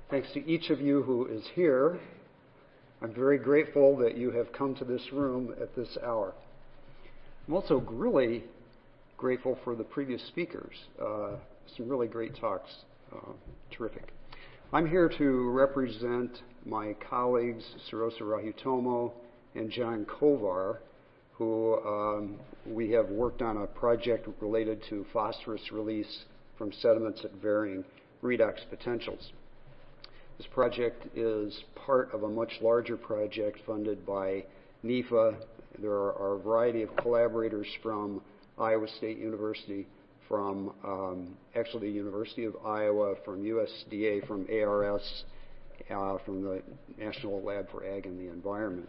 Thanks to each of you who is here. I'm very grateful that you have come to this room at this hour. I'm also really grateful for the previous speakers. Some really great talks. Terrific. I'm here to represent my colleagues, Sarosa Rahutomo and John Kovar, who we have worked on a project related to phosphorus release from sediments at varying redox potentials. This project is part of a much larger project funded by NEFA. There are a variety of collaborators from Iowa State University, from actually the University of Iowa, from USDA, from ARS, from the National Lab for Ag and the Environment.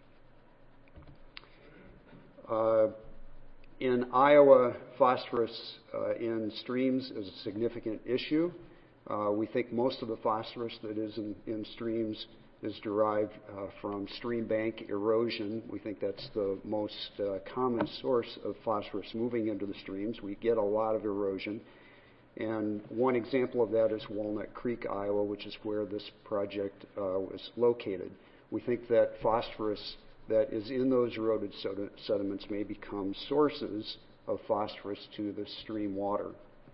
In Iowa, phosphorus in streams is a significant issue. We think most of the phosphorus that is in streams is derived from stream bank erosion. We think that's the most common source of phosphorus moving into the streams. We get a lot of erosion. And one example of that is Walnut Creek, Iowa, which is where this project was located. We think that phosphorus that is in those eroded sediments may become sources of phosphorus to the stream water.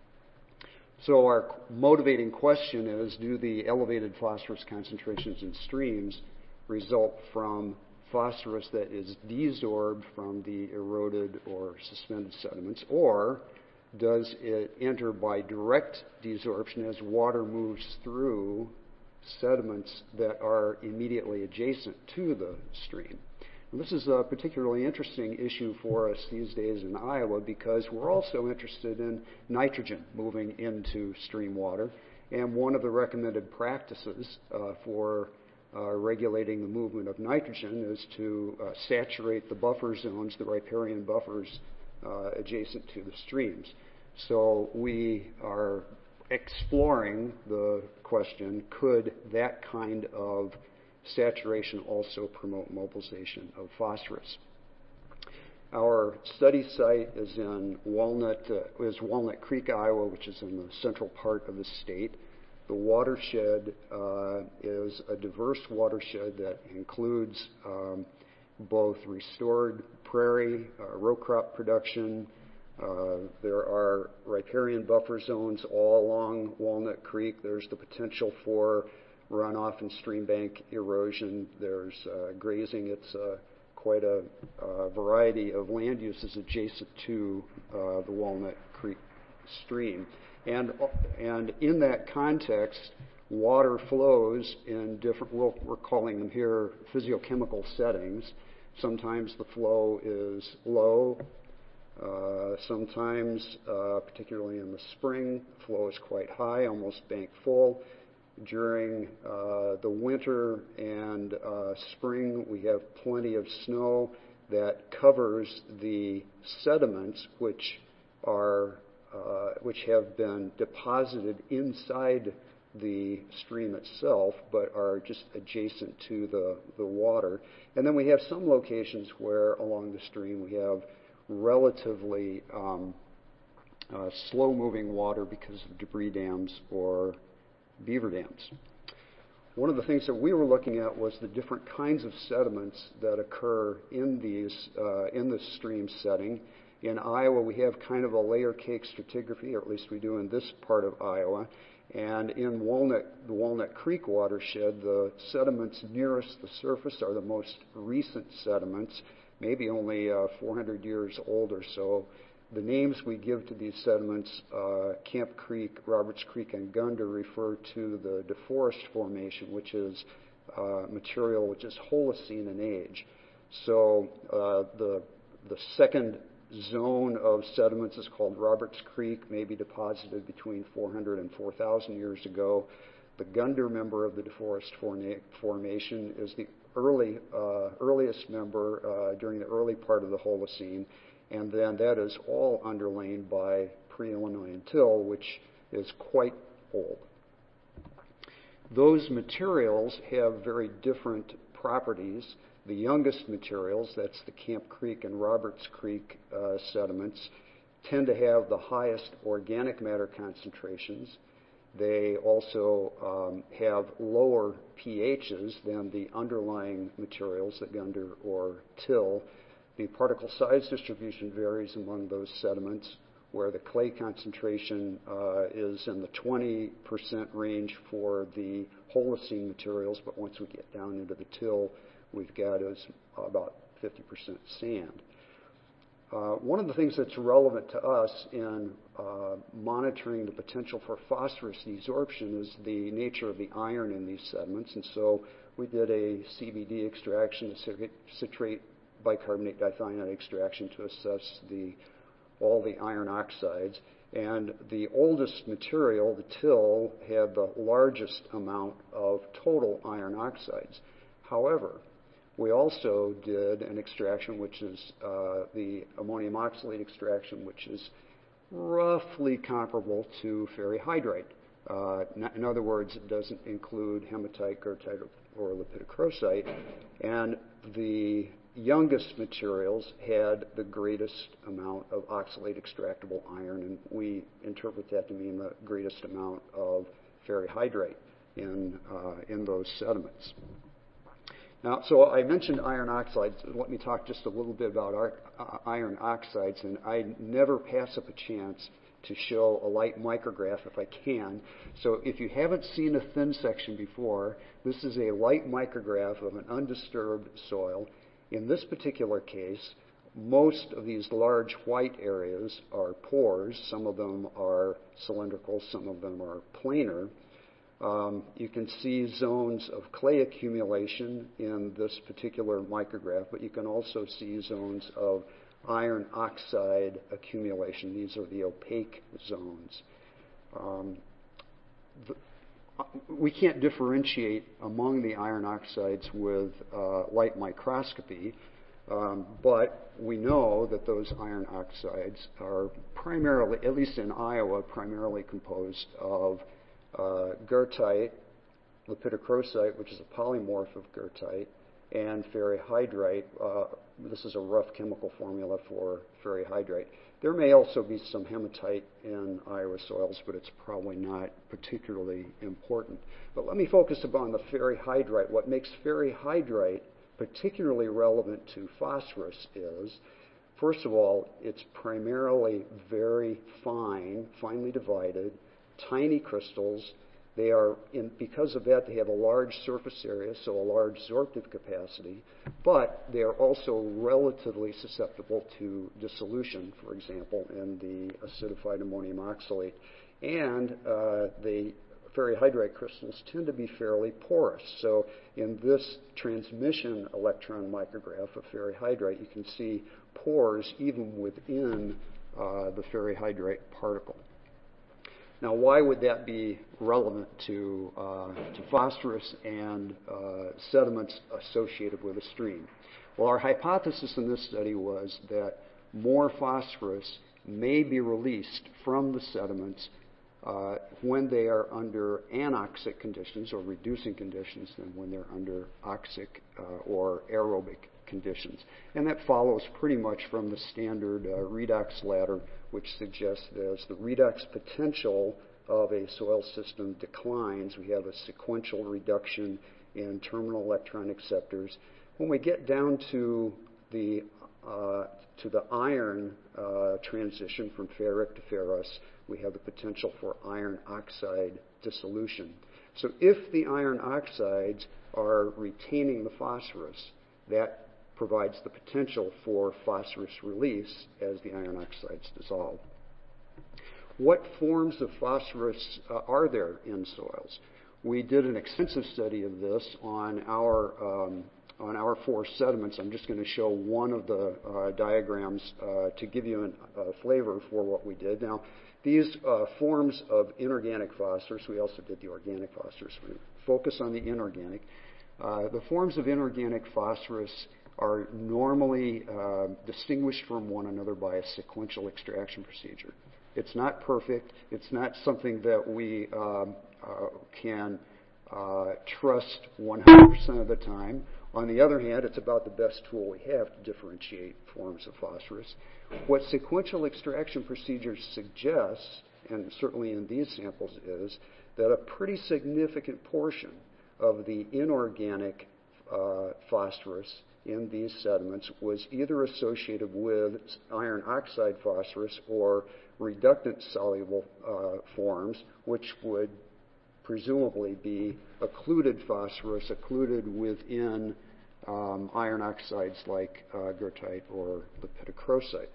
So our motivating question is, do the elevated phosphorus concentrations in streams result from phosphorus that is desorbed from the eroded or suspended sediments, or does it enter by direct desorption as water moves through sediments that are immediately adjacent to the stream? And this is a particularly interesting issue for us these days in Iowa because we're also interested in nitrogen moving into stream water. And one of the recommended practices for regulating the movement of nitrogen is to saturate the buffer zones, the riparian buffers adjacent to the streams. So we are exploring the question, could that kind of saturation also promote mobilization of phosphorus? Our study site is in Walnut Creek, Iowa, which is in the central part of the state. The watershed is a diverse watershed that includes both restored prairie, row crop production. There are riparian buffer zones all along Walnut Creek. There's the potential for runoff and stream bank erosion. There's grazing. It's quite a variety of land uses adjacent to the Walnut Creek stream. And in that context, water flows in different, we're calling them here physiochemical settings. Sometimes the flow is low. Sometimes, particularly in the spring, the flow is quite high, almost bank full. During the winter and spring, we have plenty of snow that covers the sediments which have been deposited inside the stream itself, but are just adjacent to the water. And then we have some locations where along the stream we have relatively slow-moving water because of debris dams or beaver dams. One of the things that we were looking at was the different kinds of sediments that occur in this stream setting. In Iowa, we have kind of a layer cake stratigraphy, or at least we do in this part of Iowa. And in the Walnut Creek watershed, the sediments nearest the surface are the most recent sediments, maybe only 400 years old or so. The names we give to these sediments, Camp Creek, Roberts Creek, and Gunda, refer to the DeForest Formation, which is material which is Holocene in age. So the second zone of sediments is called Roberts Creek, maybe deposited between 400 and 4,000 years ago. The Gunda member of the DeForest Formation is the earliest member during the early part of the Holocene. And then that is all underlain by pre-Illinois till, which is quite old. Those materials have very different properties. The youngest materials, that's the Camp Creek and Roberts Creek sediments, tend to have the highest organic matter concentrations. They also have lower pHs than the underlying materials, the gunder or till. The particle size distribution varies among those sediments, where the clay concentration is in the 20% range for the Holocene materials, but once we get down into the till, we've got about 50% sand. One of the things that's relevant to us in monitoring the potential for phosphorus desorption is the nature of the iron in these sediments, and so we did a CBD extraction, a citrate bicarbonate dithionite extraction, to assess all the iron oxides. And the oldest material, the till, had the largest amount of total iron oxides. However, we also did an extraction, which is the ammonium oxalate extraction, which is roughly comparable to ferrihydrite. In other words, it doesn't include hematite, goethite, or lepidocrosite. And the youngest materials had the greatest amount of oxalate extractable iron, and we interpret that to mean the greatest amount of ferrihydrite in those sediments. Now, so I mentioned iron oxides. Let me talk just a little bit about iron oxides, and I never pass up a chance to show a light micrograph if I can. So if you haven't seen a thin section before, this is a light micrograph of an undisturbed soil. In this particular case, most of these large white areas are pores. Some of them are cylindrical, some of them are planar. You can see zones of clay accumulation in this particular micrograph, but you can also see zones of iron oxide accumulation. These are the opaque zones. We can't differentiate among the iron oxides with light microscopy, but we know that those iron oxides are primarily, at least in Iowa, primarily composed of goethite, lepidocrosite, which is a polymorph of goethite, and ferrihydrite. This is a rough chemical formula for ferrihydrite. There may also be some hematite in Iowa soils, but it's probably not particularly important. But let me focus upon the ferrihydrite. What makes ferrihydrite particularly relevant to phosphorus is, first of all, it's primarily very finely divided, tiny crystals. They are, because of that, they have a large surface area, so a large absorptive capacity, but they are also relatively susceptible to dissolution, for example, in the acidified ammonium oxalate. And the ferrihydrite crystals tend to be fairly porous. So in this transmission electron micrograph of ferrihydrite, you can see pores even within the ferrihydrite particle. Now, why would that be relevant to phosphorus and sediments associated with a stream? Well, our hypothesis in this study was that more phosphorus may be released from the sediments when they are under anoxic conditions or reducing conditions than when they're under oxic or aerobic conditions. And that follows pretty much from the standard redox ladder, which suggests that as the redox potential of a soil system declines, we have a sequential reduction in terminal electron acceptors. When we get down to the iron transition from ferric to ferrous, we have the potential for iron oxide dissolution. So if the iron oxides are retaining the phosphorus, that provides the potential for phosphorus release as the iron oxides dissolve. What forms of phosphorus are there in soils? We did an extensive study of this on our 4 sediments. I'm just going to show one of the diagrams to give you a flavor for what we did. Now, these forms of inorganic phosphorus, we also did the organic phosphorus. We focus on the inorganic. The forms of inorganic phosphorus are normally distinguished from one another by a sequential extraction procedure. It's not perfect. It's not something that we can trust 100% of the time. On the other hand, it's about the best tool we have to differentiate forms of phosphorus. What sequential extraction procedures suggest, and certainly in these samples, is that a pretty significant portion of the inorganic phosphorus in these sediments was either associated with iron oxide phosphorus or reductant soluble forms, which would presumably be occluded phosphorus, occluded within iron oxides like goethite or lepidocrosite.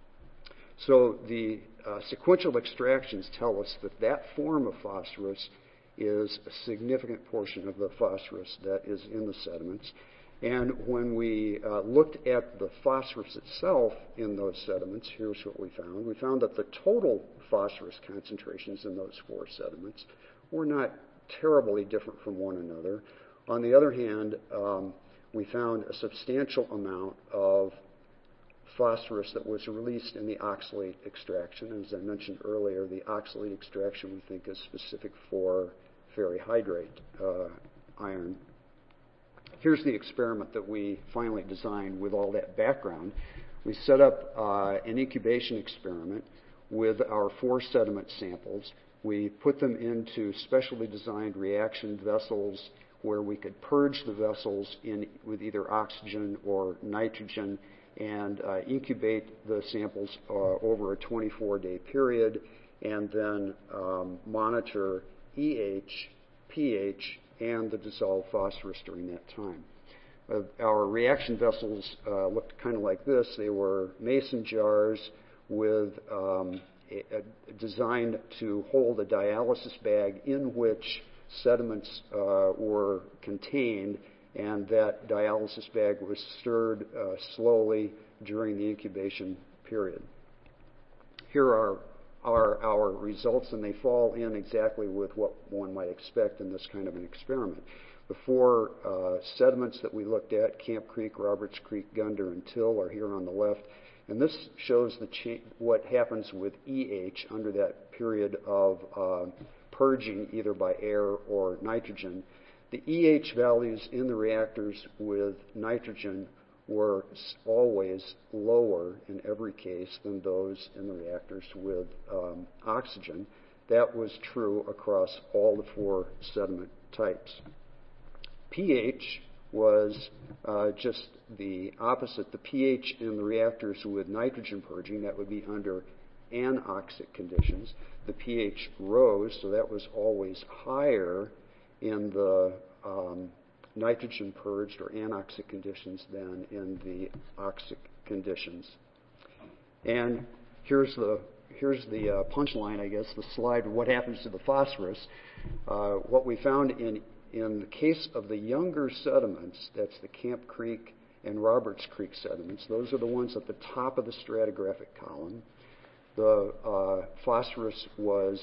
So the sequential extractions tell us that that form of phosphorus is a significant portion of the phosphorus that is in the sediments. And when we looked at the phosphorus itself in those sediments, here's what we found. We found that the total phosphorus concentrations in those 4 sediments were not terribly different from one another. On the other hand, we found a substantial amount of phosphorus that was released in the oxalate extraction. As I mentioned earlier, the oxalate extraction we think is specific for ferrihydrate iron. Here's the experiment that we finally designed with all that background. We set up an incubation experiment with our 4 sediment samples. We put them into specially designed reaction vessels where we could purge the vessels with either oxygen or nitrogen and incubate the samples over a 24-day period, and then monitor EH, pH, and the dissolved phosphorus during that time. Our reaction vessels looked kind of like this. They were mason jars with designed to hold a dialysis bag in which sediments were contained, and that dialysis bag was stirred slowly during the incubation period. Here are our results, and they fall in exactly with what one might expect in this kind of an experiment. The 4 sediments that we looked at, Camp Creek, Roberts Creek, Gunder, and Till, are here on the left. And this shows what happens with EH under that period of purging either by air or nitrogen. The EH values in the reactors with nitrogen were always lower in every case than those in the reactors with oxygen. That was true across all the 4 sediment types. pH was just the opposite. The pH in the reactors with nitrogen purging, that would be under anoxic conditions. The pH rose, so that was always higher in the nitrogen purged or anoxic conditions than in the oxic conditions. And here's the punchline, I guess, the slide of what happens to the phosphorus. What we found in the case of the younger sediments, that's the Camp Creek and Roberts Creek sediments, those are the ones at the top of the stratigraphic column. The phosphorus was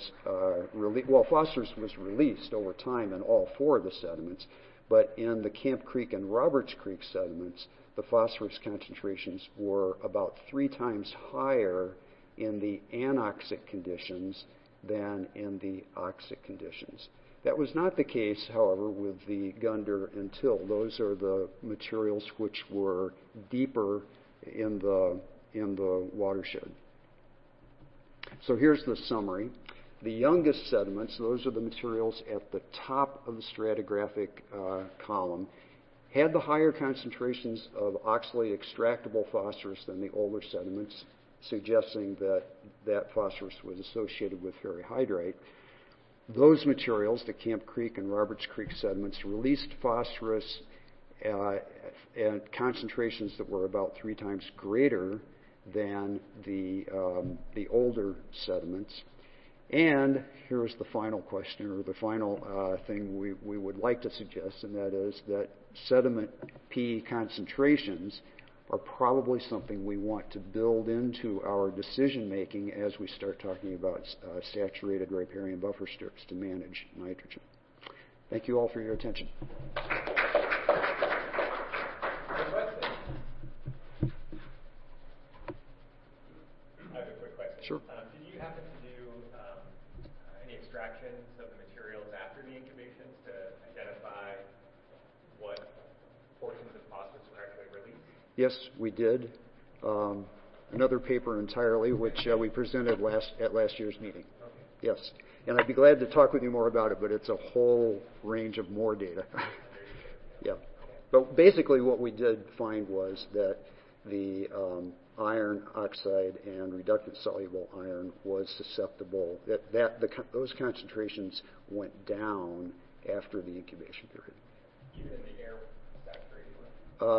released over time in all 4 of the sediments, but in the Camp Creek and Roberts Creek sediments, the phosphorus concentrations were about 3 times higher in the anoxic conditions than in the oxic conditions. That was not the case, however, with the Gunder and Till. Those are the materials which were deeper in the watershed. So here's the summary. The youngest sediments, those are the materials at the top of the stratigraphic column, had the higher concentrations of oxalate extractable phosphorus than the older sediments, suggesting that phosphorus was associated with ferrihydrate. Those materials, the Camp Creek and Roberts Creek sediments, released phosphorus at concentrations that were about 3 times greater than the older sediments. And here's the final question, or the final thing we would like to suggest, and that is that sediment P concentrations are probably something we want to build into our decision making as we start talking about saturated riparian buffer strips to manage nitrogen. Thank you all for your attention. I have a quick question. Sure. Did you happen to do any extractions of the materials after the incubations to identify what portions of phosphorus were actually released? Yes, we did. Another paper entirely, which we presented at last year's meeting. Okay. Yes. And I'd be glad to talk with you more about it, but it's a whole range of more data. Yeah. But basically what we did find was that the iron oxide and reductant soluble iron was susceptible, those concentrations went down after the incubation period. Even in the air saturation?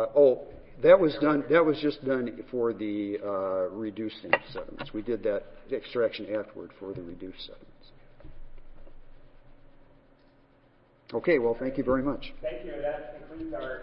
That was just done for the reducing sediments. We did that extraction afterward for the reduced sediments. Okay, well, thank you very much. Thank you. That concludes our